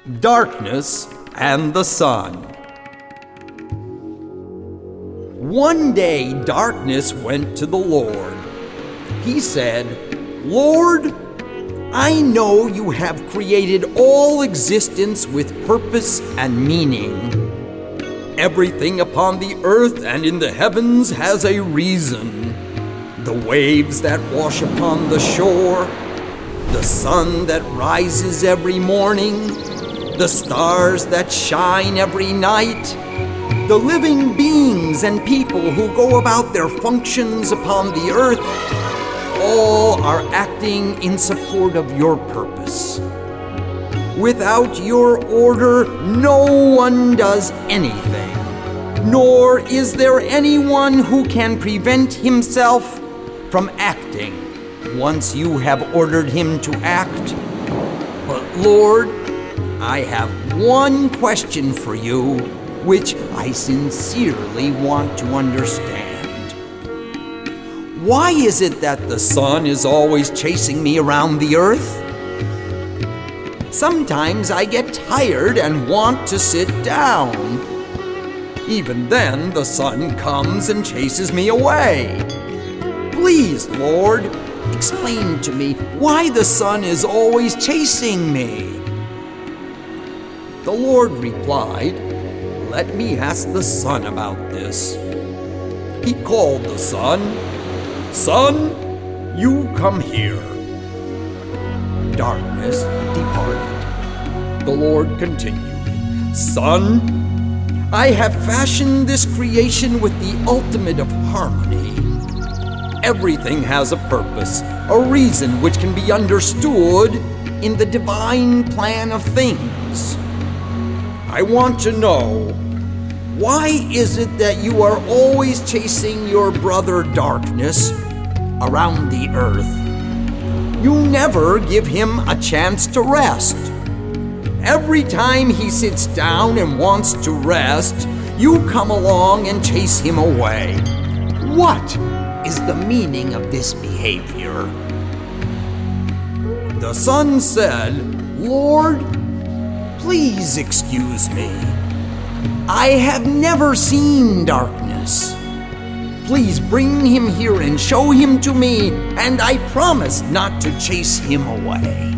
Darkness and the Sun. One day, darkness went to the Lord. He said, "Lord, I know you have created all existence with purpose and meaning. Everything upon the earth and in the heavens has a reason. The waves that wash upon the shore, the sun that rises every morning, the stars that shine every night, the living beings and people who go about their functions upon the earth, all are acting in support of your purpose. Without your order, no one does anything, nor is there anyone who can prevent himself from acting once you have ordered him to act. But Lord, I have one question for you, which I sincerely want to understand. Why is it that the sun is always chasing me around the earth? Sometimes I get tired and want to sit down. Even then, the sun comes and chases me away. Please, Lord, explain to me why the sun is always chasing me." The Lord replied, "Let me ask the sun about this." He called the sun. "Sun, you come here." Darkness departed. The Lord continued, "Sun, I have fashioned this creation with the ultimate of harmony. Everything has a purpose, a reason which can be understood in the divine plan of things. I want to know, why is it that you are always chasing your brother Darkness around the earth? You never give him a chance to rest. Every time he sits down and wants to rest, you come along and chase him away. What is the meaning of this behavior?" The sun said, "Lord, please excuse me. I have never seen Darkness. Please bring him here and show him to me, and I promise not to chase him away."